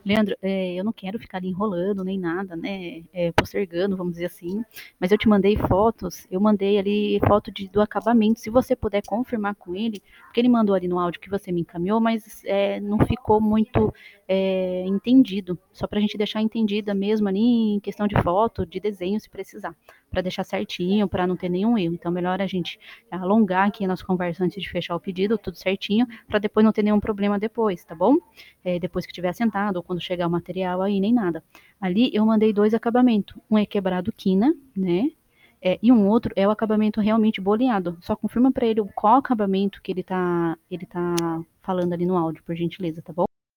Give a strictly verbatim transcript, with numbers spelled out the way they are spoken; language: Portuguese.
Leandro, é, eu não quero ficar ali enrolando nem nada, né, é, postergando, vamos dizer assim, mas eu te mandei fotos, eu mandei ali foto de, do acabamento, se você puder confirmar com ele, porque ele mandou ali no áudio que você me encaminhou, mas é, não ficou muito é, entendido, só para a gente deixar entendida mesmo ali em questão de foto, de desenho, se precisar, para deixar certinho, para não ter nenhum erro, então melhor a gente alongar aqui a nossa conversa antes de fechar o pedido, tudo certinho, para depois não ter nenhum problema depois, tá bom? É, depois que tiver assentado, ou quando chegar o material aí, nem nada. Ali eu mandei dois acabamentos. Um é quebrado quina, né? É, e um outro é o acabamento realmente boleado. Só confirma para ele qual acabamento que ele tá, ele tá falando ali no áudio, por gentileza, tá bom?